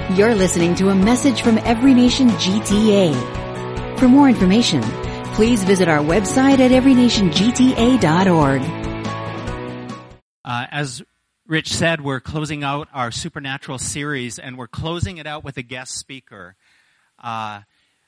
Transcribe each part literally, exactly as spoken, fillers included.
You're listening to a message from Every Nation G T A. For more information, please visit our website at every nation g t a dot org. Uh, as Rich said, we're closing out our Supernatural series, and we're closing it out with a guest speaker. Uh,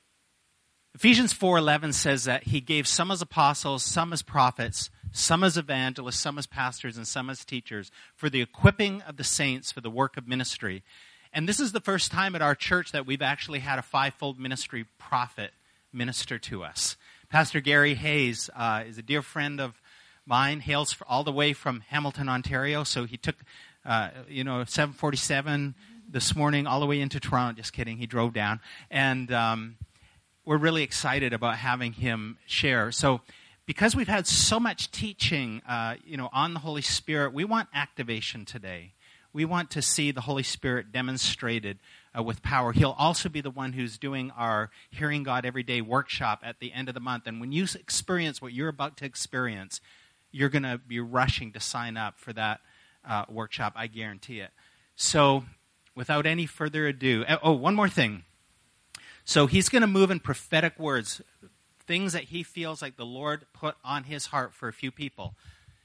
Ephesians four eleven says that he gave some as apostles, some as prophets, some as evangelists, some as pastors, and some as teachers for the equipping of the saints for the work of ministry. And this is the first time at our church that we've actually had a fivefold ministry prophet minister to us. Pastor Gary Hayes uh, is a dear friend of mine, hails all the way from Hamilton, Ontario. So he took, uh, you know, seven forty-seven this morning all the way into Toronto. Just kidding, he drove down. And um, we're really excited about having him share. So because we've had so much teaching, uh, you know, on the Holy Spirit, we want activation today. We want to see the Holy Spirit demonstrated uh, with power. He'll also be the one who's doing our Hearing God Every Day workshop at the end of the month. And when you experience what you're about to experience, you're going to be rushing to sign up for that uh, workshop. I guarantee it. So without any further ado, oh, one more thing. So he's going to move in prophetic words, things that he feels like the Lord put on his heart for a few people.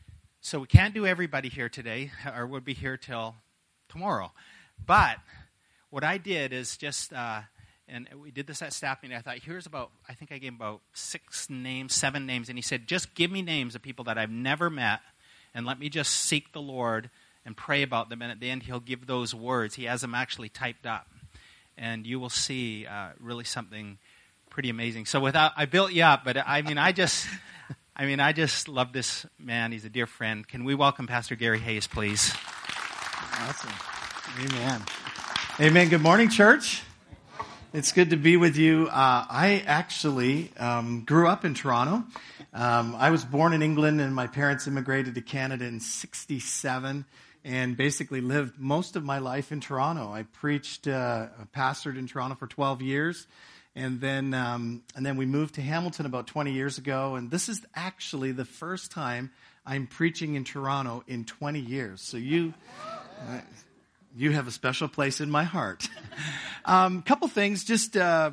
So we can't do everybody here today, or we'll be here till tomorrow. But what I did is just, uh, and we did this at staff meeting, I thought, here's about, I think I gave him about six names, seven names, and he said, just give me names of people that I've never met, and let me just seek the Lord and pray about them, and at the end he'll give those words. He has them actually typed up, and you will see uh, really something pretty amazing. So without, I built you up, but I mean, I just... I mean, I just love this man. He's a dear friend. Can we welcome Pastor Gary Hayes, please? Awesome. Amen. Amen. Good morning, church. It's good to be with you. Uh, I actually um, grew up in Toronto. Um, I was born in England, and my parents immigrated to Canada in sixty-seven and basically lived most of my life in Toronto. I preached, uh, pastored in Toronto for twelve years. And then um, and then we moved to Hamilton about twenty years ago. And this is actually the first time I'm preaching in Toronto in twenty years. So you uh, you have a special place in my heart. A um, couple things, just uh,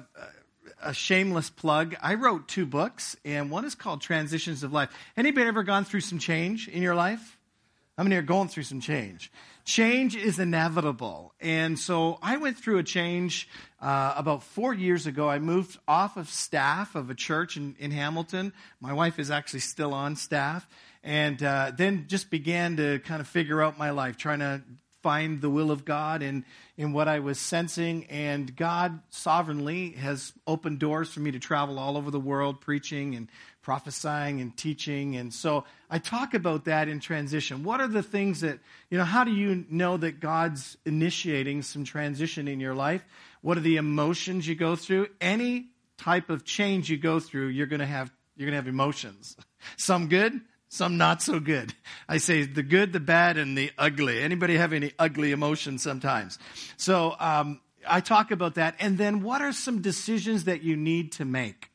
a shameless plug. I wrote two books, and one is called Transitions of Life. Anybody ever gone through some change in your life? How many are going through some change? Change is inevitable. And so I went through a change uh, about four years ago. I moved off of staff of a church in, in Hamilton. My wife is actually still on staff. And uh, then just began to kind of figure out my life, trying to find the will of God in, in what I was sensing. And God sovereignly has opened doors for me to travel all over the world preaching and prophesying and teaching. And so I talk about that in transition. What are the things that, you know, how do you know that God's initiating some transition in your life? What are the emotions you go through? Any type of change you go through, you're going to have, you're going to have emotions. Some good, some not so good. I say the good, the bad, and the ugly. Anybody have any ugly emotions sometimes? So um, I talk about that. And then what are some decisions that you need to make?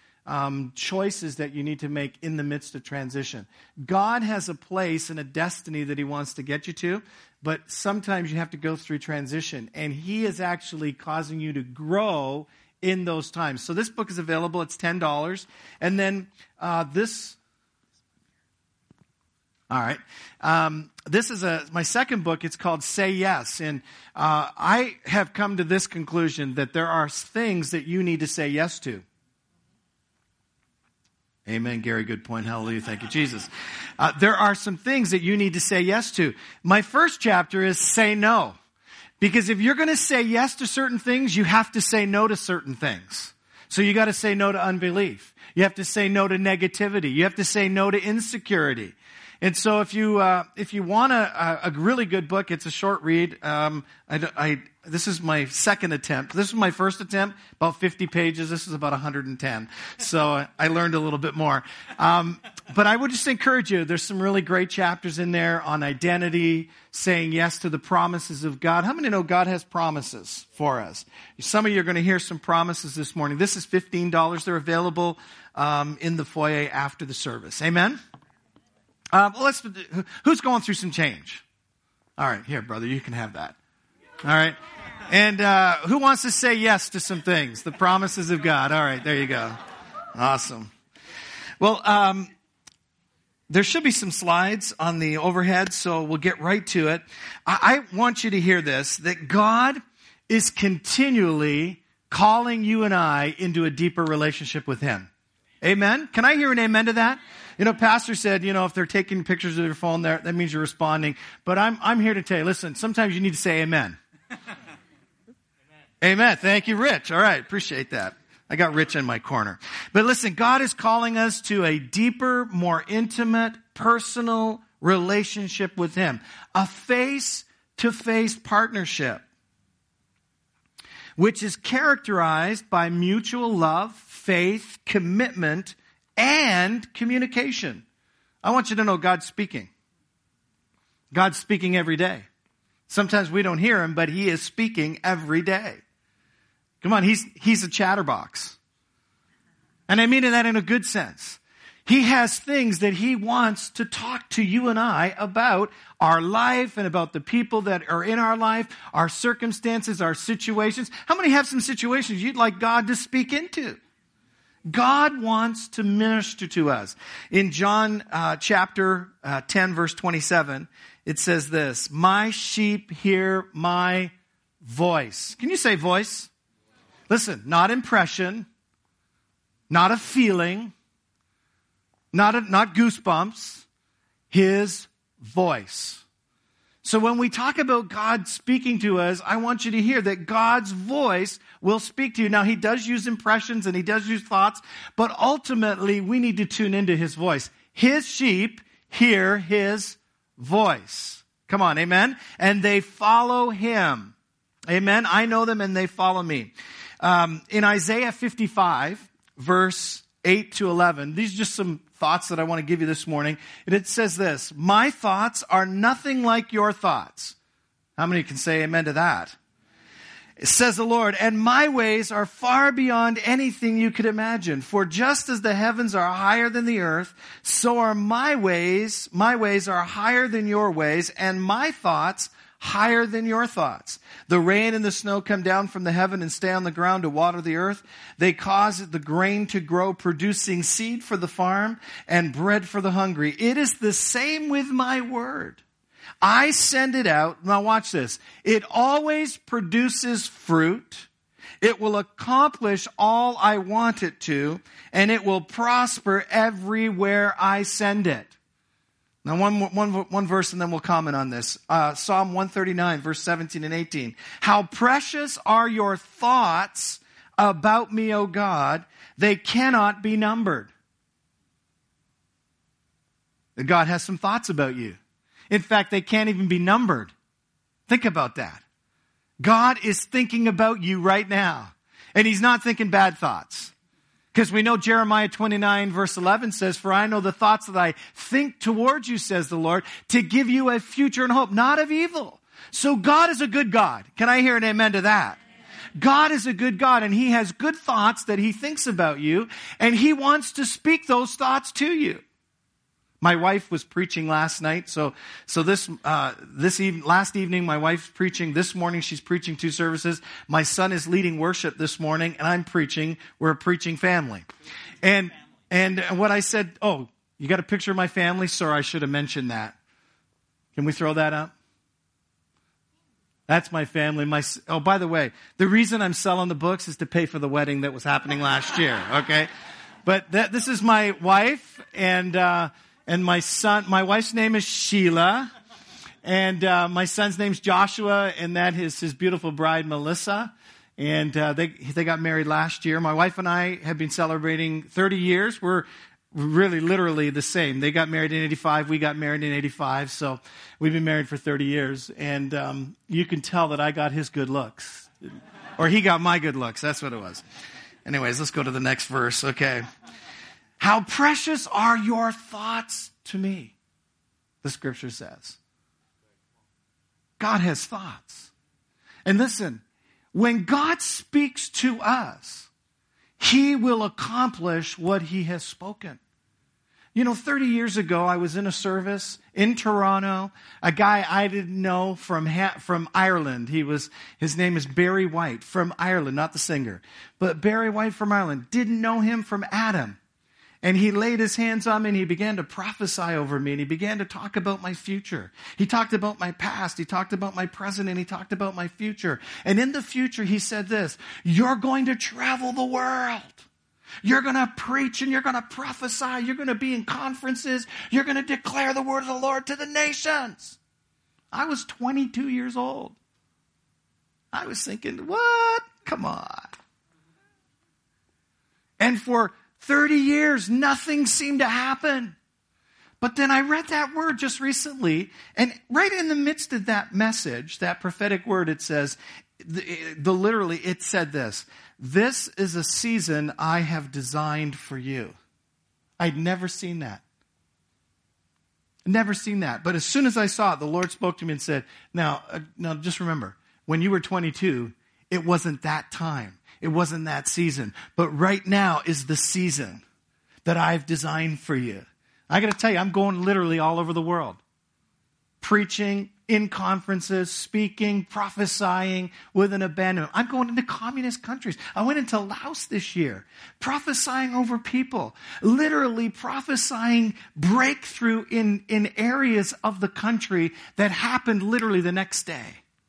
Um, choices that you need to make in the midst of transition. God has a place and a destiny that he wants to get you to, but sometimes you have to go through transition, and he is actually causing you to grow in those times. So this book is available. It's ten dollars. And then uh, this... All right. Um, this is a my second book. It's called Say Yes. And uh, I have come to this conclusion that there are things that you need to say yes to. Amen, Gary. Good point. Hallelujah. Thank you, Jesus. Uh, there are some things that you need to say yes to. My first chapter is say no. Because if you're going to say yes to certain things, you have to say no to certain things. So you got to say no to unbelief. You have to say no to negativity. You have to say no to insecurity. And so if you uh, if you want a, a really good book, it's a short read. Um, I, I, this is my second attempt. This was my first attempt, about fifty pages. This is about one hundred ten. So I learned a little bit more. Um, but I would just encourage you, there's some really great chapters in there on identity, saying yes to the promises of God. How many know God has promises for us? Some of you are going to hear some promises this morning. This is fifteen dollars. They're available um, in the foyer after the service. Amen? Uh, well, let's, who's going through some change? All right, here, brother, you can have that. All right. And uh, who wants to say yes to some things? The promises of God. All right, there you go. Awesome. Well, um, there should be some slides on the overhead, so we'll get right to it. I, I want you to hear this, that God is continually calling you and I into a deeper relationship with Him. Amen? Can I hear an amen to that? You know, Pastor said, you know, if they're taking pictures of your phone there, that means you're responding. But I'm I'm here to tell you, listen, sometimes you need to say amen. Amen. Amen. Thank you, Rich. All right. Appreciate that. I got Rich in my corner. But listen, God is calling us to a deeper, more intimate, personal relationship with Him. A face-to-face partnership, which is characterized by mutual love, faith, commitment, and communication. I want you to know God's speaking. God's speaking every day. Sometimes we don't hear Him, but He is speaking every day. Come on, He's, he's a chatterbox. And I mean that in a good sense. He has things that He wants to talk to you and I about our life and about the people that are in our life, our circumstances, our situations. How many have some situations you'd like God to speak into? God wants to minister to us. In John uh, chapter uh, ten, verse twenty-seven, it says this, "My sheep hear my voice." Can you say voice? Listen, not impression, not a feeling, not a, not goosebumps, His voice. So when we talk about God speaking to us, I want you to hear that God's voice will speak to you. Now, He does use impressions and He does use thoughts, but ultimately we need to tune into His voice. His sheep hear His voice. Come on, amen? And they follow Him. Amen? I know them and they follow me. Um, in Isaiah fifty-five, verse eight to eleven, these are just some thoughts that I want to give you this morning. And it says this, "My thoughts are nothing like your thoughts." How many can say amen to that? It says the Lord, "And my ways are far beyond anything you could imagine. For just as the heavens are higher than the earth, so are my ways, my ways are higher than your ways, and my thoughts higher than your thoughts. The rain and the snow come down from the heaven and stay on the ground to water the earth. They cause the grain to grow, producing seed for the farm and bread for the hungry. It is the same with my word. I send it out." Now watch this. "It always produces fruit. It will accomplish all I want it to, and it will prosper everywhere I send it." Now, one, one, one verse and then we'll comment on this. Uh, Psalm one thirty-nine, verse seventeen and eighteen. "How precious are your thoughts about me, O God. They cannot be numbered." God has some thoughts about you. In fact, they can't even be numbered. Think about that. God is thinking about you right now. And He's not thinking bad thoughts. Because we know Jeremiah twenty-nine verse eleven says, "For I know the thoughts that I think towards you, says the Lord, to give you a future and hope, not of evil." So God is a good God. Can I hear an amen to that? God is a good God, and He has good thoughts that He thinks about you, and He wants to speak those thoughts to you. My wife was preaching last night, so so this uh, this even, last evening my wife's preaching. This morning she's preaching two services. My son is leading worship this morning, and I'm preaching. We're a preaching family, and and what I said. Oh, you got a picture of my family? Sorry, I should have mentioned that. Can we throw that up? That's my family. My oh, by the way, the reason I'm selling the books is to pay for the wedding that was happening last year. Okay, but that, this is my wife and. Uh, And my son, my wife's name is Sheila, and uh, my son's name's Joshua, and that is his beautiful bride, Melissa. And uh, they they got married last year. My wife and I have been celebrating thirty years. We're really literally the same. They got married in eighty-five. We got married in eighty-five. So we've been married for thirty years. And um, you can tell that I got his good looks. Or he got my good looks. That's what it was. Anyways, let's go to the next verse. Okay. "How precious are your thoughts to me," the scripture says. God has thoughts. And listen, when God speaks to us, He will accomplish what He has spoken. You know, thirty years ago, I was in a service in Toronto. A guy I didn't know from ha- from Ireland. He was his name is Barry White from Ireland, not the singer, but Barry White from Ireland. Didn't know him from Adam. And he laid his hands on me and he began to prophesy over me and he began to talk about my future. He talked about my past. He talked about my present and he talked about my future. And in the future, he said this, you're going to travel the world. You're going to preach and you're going to prophesy. You're going to be in conferences. You're going to declare the word of the Lord to the nations. I was twenty-two years old. I was thinking, what? Come on. And for thirty years, nothing seemed to happen. But then I read that word just recently, and right in the midst of that message, that prophetic word, it says, the, the literally, it said this, this is a season I have designed for you. I'd never seen that. Never seen that. But as soon as I saw it, the Lord spoke to me and said, now, uh, now just remember, when you were twenty-two, it wasn't that time. It wasn't that season. But right now is the season that I've designed for you. I got to tell you, I'm going literally all over the world. Preaching, in conferences, speaking, prophesying with an abandonment. I'm going into communist countries. I went into Laos this year, prophesying over people. Literally prophesying breakthrough in, in areas of the country that happened literally the next day.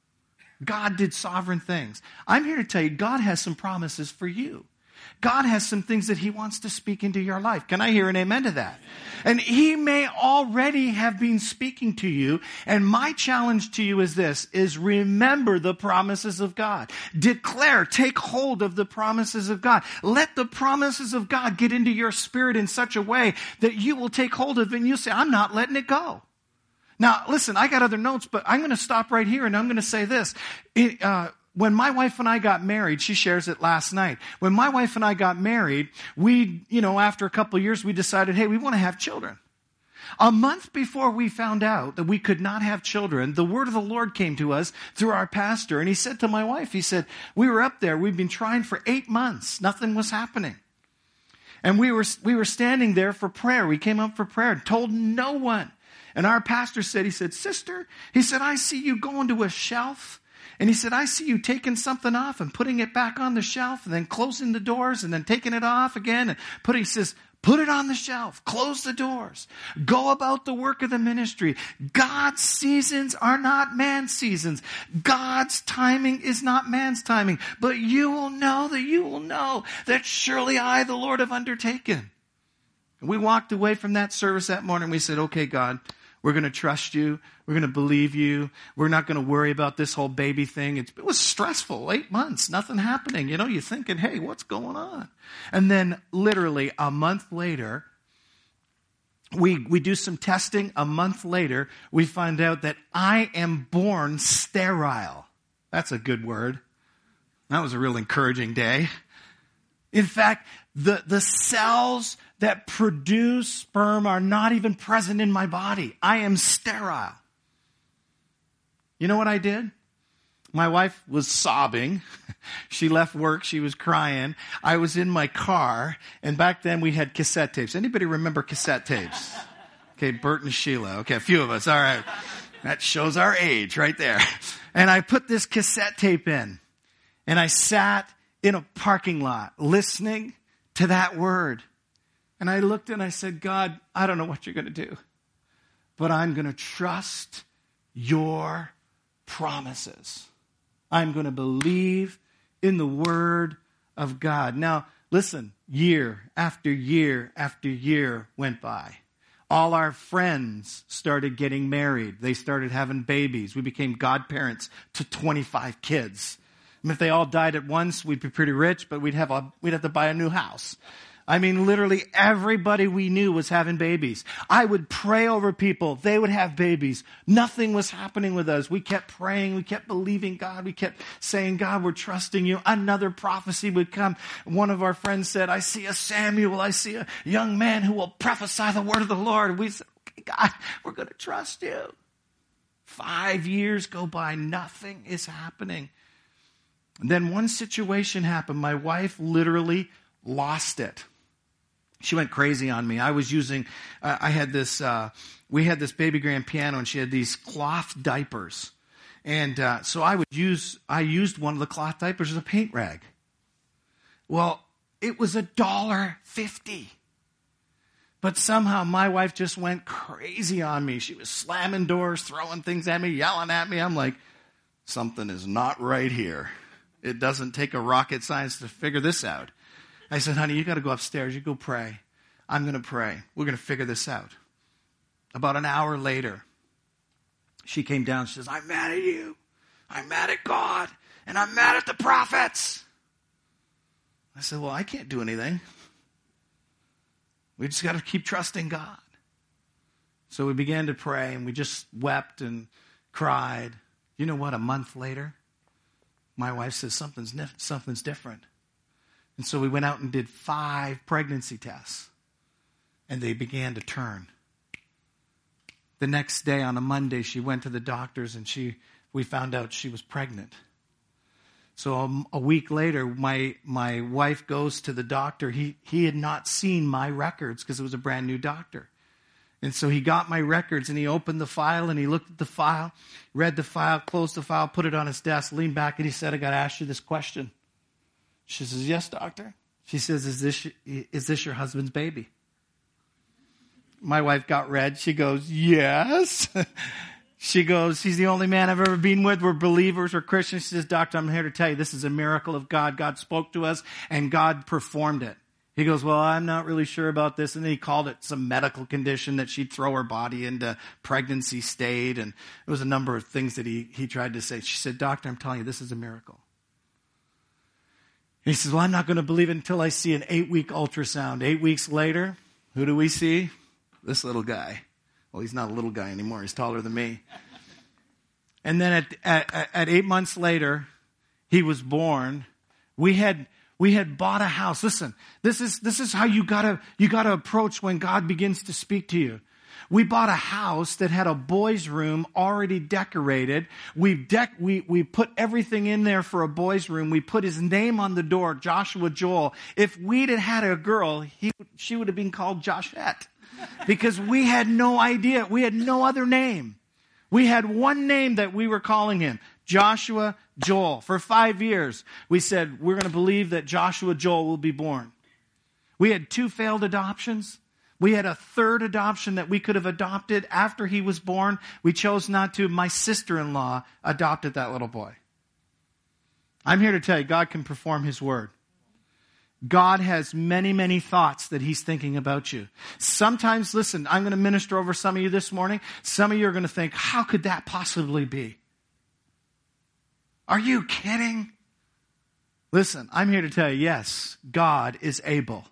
God did sovereign things. I'm here to tell you, God has some promises for you. God has some things that he wants to speak into your life. Can I hear an amen to that? And he may already have been speaking to you. And my challenge to you is this, is remember the promises of God. Declare, take hold of the promises of God. Let the promises of God get into your spirit in such a way that you will take hold of it and you'll say, I'm not letting it go. Now, listen, I got other notes, but I'm going to stop right here and I'm going to say this. It, uh, when my wife and I got married, she shares it last night. When my wife and I got married, we, you know, after a couple of years, we decided, hey, we want to have children. A month before we found out that we could not have children, the word of the Lord came to us through our pastor. And he said to my wife, he said, we were up there. We've been trying for eight months. Nothing was happening. And we were, we were standing there for prayer. We came up for prayer and told no one. And our pastor said, he said, sister, he said, I see you going to a shelf. And he said, I see you taking something off and putting it back on the shelf and then closing the doors and then taking it off again. And put, he says, put it on the shelf, close the doors, go about the work of the ministry. God's seasons are not man's seasons. God's timing is not man's timing. But you will know that you will know that surely I, the Lord, have undertaken. And we walked away from that service that morning. We said, okay, God, we're going to trust you. We're going to believe you. We're not going to worry about this whole baby thing. It's, it was stressful. Eight months, nothing happening. You know, you're thinking, hey, what's going on? And then literally a month later, we, we do some testing. A month later, we find out that I am born sterile. That's a good word. That was a real encouraging day. In fact, the, the cells that produce sperm are not even present in my body. I am sterile. You know what I did? My wife was sobbing. She left work. She was crying. I was in my car. And back then we had cassette tapes. Anybody remember cassette tapes? Okay, Bert and Sheila. Okay, a few of us. All right. That shows our age right there. And I put this cassette tape in. And I sat in a parking lot listening to that word. And I looked and I said, God, I don't know what you're going to do, but I'm going to trust your promises. I'm going to believe in the word of God. Now, listen, year after year after year went by. All our friends started getting married. They started having babies. We became godparents to twenty-five kids. I mean, if they all died at once, we'd be pretty rich, but we'd have a, we'd have to buy a new house. I mean, literally everybody we knew was having babies. I would pray over people. They would have babies. Nothing was happening with us. We kept praying. We kept believing God. We kept saying, God, we're trusting you. Another prophecy would come. One of our friends said, I see a Samuel. I see a young man who will prophesy the word of the Lord. We said, okay, God, we're going to trust you. Five years go by. Nothing is happening. And then one situation happened. My wife literally lost it. she went crazy on me. I was using, uh, I had this, uh, we had this baby grand piano, and she had these cloth diapers. And uh, so I would use, I used one of the cloth diapers as a paint rag. Well, it was a dollar fifty. But somehow my wife just went crazy on me. She was slamming doors, throwing things at me, yelling at me. I'm like, something is not right here. It doesn't take a rocket science to figure this out. I said, honey, you got to go upstairs. You go pray. I'm going to pray. We're going to figure this out. About an hour later, she came down. She says, I'm mad at you. I'm mad at God. And I'm mad at the prophets. I said, well, I can't do anything. We just got to keep trusting God. So we began to pray, and we just wept and cried. You know what? A month later, my wife says something's something's different. And so we went out and did five pregnancy tests, and they began to turn. The next day, on a Monday, she went to the doctors, and she we found out she was pregnant. So a, a week later, my my wife goes to the doctor. He he had not seen my records because it was a brand new doctor. And so he got my records, and he opened the file, and he looked at the file, read the file, closed the file, put it on his desk, leaned back, and he said, I got to ask you this question. She says, yes, doctor. She says, is this is this your husband's baby? My wife got red. She goes, yes. She goes, he's the only man I've ever been with. We're believers, we're Christians. She says, doctor, I'm here to tell you this is a miracle of God. God spoke to us, and God performed it. He goes, well, I'm not really sure about this. And then he called it some medical condition that she'd throw her body into pregnancy state. And it was a number of things that he, he tried to say. She said, doctor, I'm telling you, this is a miracle. He says, well, I'm not going to believe it until I see an eight-week ultrasound. Eight weeks later, who do we see? This little guy. Well, he's not a little guy anymore. He's taller than me. And then at, at, at eight months later, he was born. We had we had bought a house. Listen, this is this is how you gotta you gotta approach when God begins to speak to you. We bought a house that had a boys' room already decorated. We dec- we we put everything in there for a boys' room. We put his name on the door, Joshua Joel. If we'd had had a girl, he she would have been called Joshette. Because we had no idea. We had no other name. We had one name that we were calling him, Joshua Joel. For five years, we said, we're going to believe that Joshua Joel will be born. We had two failed adoptions. We had a third adoption that we could have adopted after he was born. We chose not to. My sister-in-law adopted that little boy. I'm here to tell you, God can perform his word. God has many, many thoughts that he's thinking about you. Sometimes, listen, I'm going to minister over some of you this morning. Some of you are going to think, how could that possibly be? Are you kidding? Listen, I'm here to tell you, yes, God is able.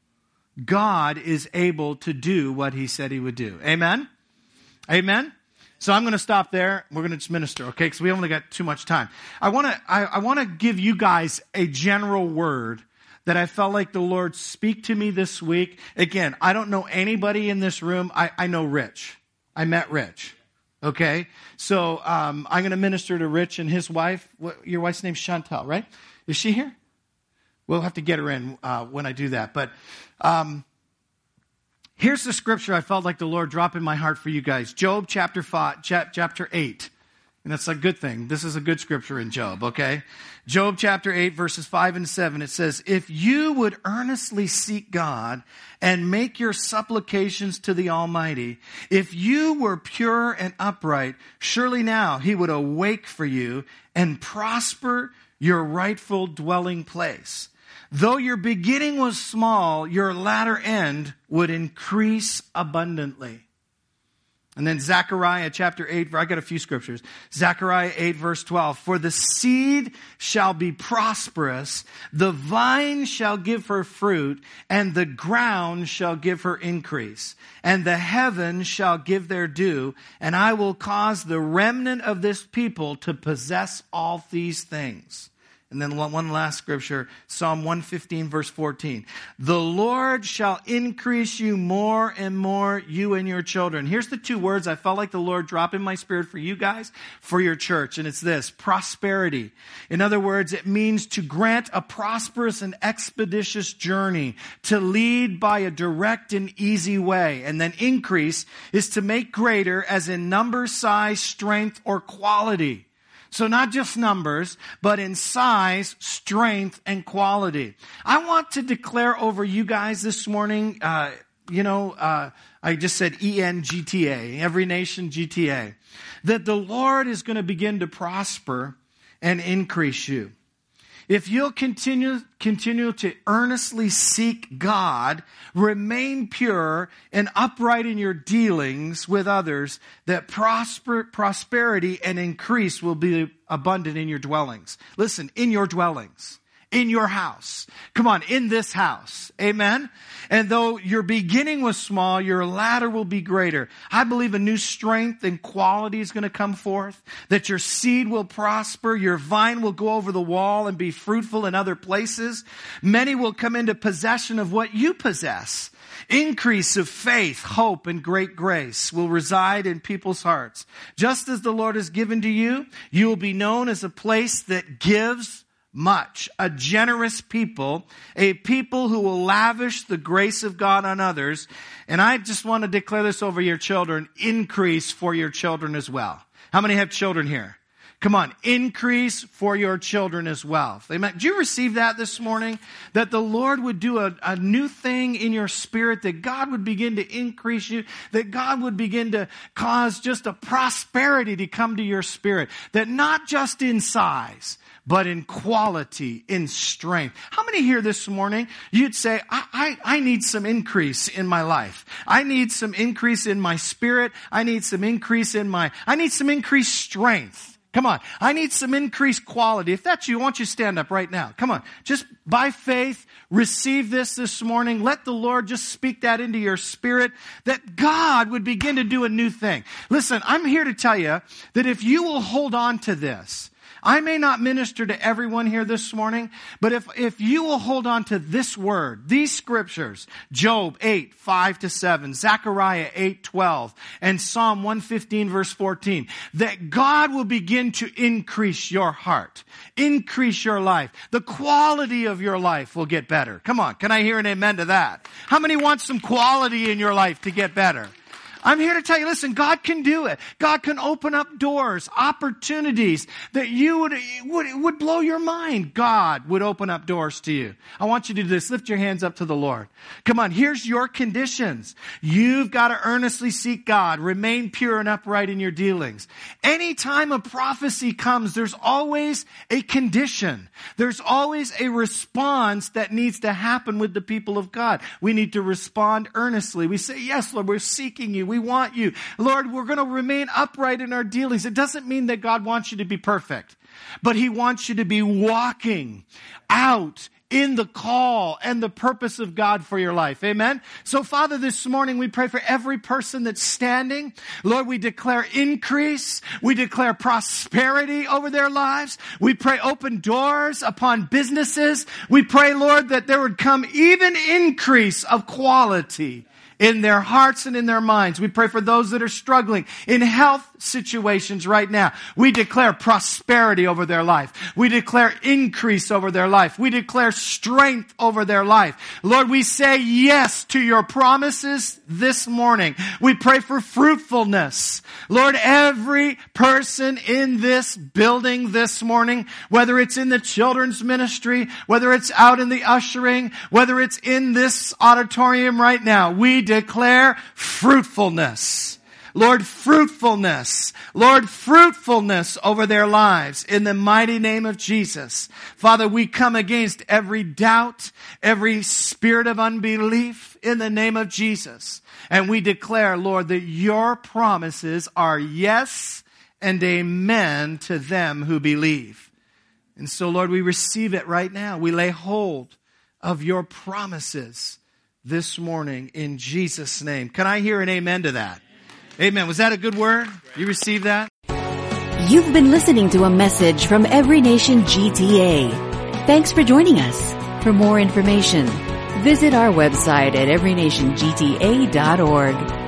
God is able to do what he said he would do. Amen? Amen? So I'm going to stop there. We're going to just minister, okay? Because we only got too much time. I want to I, I want to give you guys a general word that I felt like the Lord speak to me this week. Again, I don't know anybody in this room. I, I know Rich. I met Rich. Okay? So um, I'm going to minister to Rich and his wife. What, your wife's name's Chantel, right? Is she here? We'll have to get her in uh, when I do that. But um, here's the scripture I felt like the Lord dropped in my heart for you guys. Job chapter five, chapter eight. And that's a good thing. This is a good scripture in Job, okay? Job chapter eight, verses five and seven, it says, if you would earnestly seek God and make your supplications to the Almighty, if you were pure and upright, surely now he would awake for you and prosper your rightful dwelling place. Though your beginning was small, your latter end would increase abundantly. And then Zechariah chapter eight, I got a few scriptures. Zechariah eight verse twelve. For the seed shall be prosperous, the vine shall give her fruit, and the ground shall give her increase. And the heavens shall give their due, and I will cause the remnant of this people to possess all these things. And then one, one last scripture, Psalm one fifteen, verse fourteen. The Lord shall increase you more and more, you and your children. Here's the two words I felt like the Lord dropped in my spirit for you guys, for your church. And it's this, prosperity. In other words, it means to grant a prosperous and expeditious journey, to lead by a direct and easy way. And then increase is to make greater, as in number, size, strength, or quality. So not just numbers, but in size, strength, and quality. I want to declare over you guys this morning, uh, you know, uh, I just said E N G T A, Every Nation G T A, that the Lord is going to begin to prosper and increase you. If you'll continue, continue to earnestly seek God, remain pure and upright in your dealings with others, that prosper, prosperity and increase will be abundant in your dwellings. Listen, in your dwellings. In your house. Come on, in this house. Amen? And though your beginning was small, your latter will be greater. I believe a new strength and quality is going to come forth. That your seed will prosper. Your vine will go over the wall and be fruitful in other places. Many will come into possession of what you possess. Increase of faith, hope, and great grace will reside in people's hearts. Just as the Lord has given to you, you will be known as a place that gives much, a generous people, a people who will lavish the grace of God on others. And I just want to declare this over your children, increase for your children as well. How many have children here? Come on, increase for your children as well. Amen. Did you receive that this morning? That the Lord would do a, a new thing in your spirit, that God would begin to increase you, that God would begin to cause just a prosperity to come to your spirit, that not just in size, but in quality, in strength. How many here this morning, you'd say, I, I, I need some increase in my life. I need some increase in my spirit. I need some increase in my, I need some increased strength. Come on. I need some increased quality. If that's you, I want you to stand up right now. Come on. Just by faith, receive this this morning. Let the Lord just speak that into your spirit, that God would begin to do a new thing. Listen, I'm here to tell you that if you will hold on to this, I may not minister to everyone here this morning, but if, if you will hold on to this word, these scriptures, Job eight, five to seven, Zechariah eight, twelve, and Psalm one fifteen, verse fourteen, that God will begin to increase your heart, increase your life. The quality of your life will get better. Come on, can I hear an amen to that? How many want some quality in your life to get better? I'm here to tell you, listen, God can do it. God can open up doors, opportunities that you would, would, would blow your mind. God would open up doors to you. I want you to do this. Lift your hands up to the Lord. Come on, here's your conditions. You've got to earnestly seek God. Remain pure and upright in your dealings. Anytime a prophecy comes, there's always a condition. There's always a response that needs to happen with the people of God. We need to respond earnestly. We say, yes, Lord, we're seeking you. We want you. Lord, we're going to remain upright in our dealings. It doesn't mean that God wants you to be perfect, but He wants you to be walking out in the call and the purpose of God for your life. Amen? So, Father, this morning we pray for every person that's standing. Lord, we declare increase. We declare prosperity over their lives. We pray open doors upon businesses. We pray, Lord, that there would come even increase of quality in their hearts and in their minds. We pray for those that are struggling in health situations right now. We declare prosperity over their life. We declare increase over their life. We declare strength over their life. Lord, we say yes to your promises this morning. We pray for fruitfulness. Lord, every person in this building this morning, whether it's in the children's ministry, whether it's out in the ushering, whether it's in this auditorium right now, we declare fruitfulness. Lord, fruitfulness. Lord, fruitfulness over their lives in the mighty name of Jesus. Father, we come against every doubt, every spirit of unbelief in the name of Jesus. And we declare, Lord, that your promises are yes and amen to them who believe. And so, Lord, we receive it right now. We lay hold of your promises this morning in Jesus' name. Can I hear an amen to that? Amen. Was that a good word? You received that? You've been listening to a message from Every Nation G T A. Thanks for joining us. For more information, visit our website at every nation g t a dot org.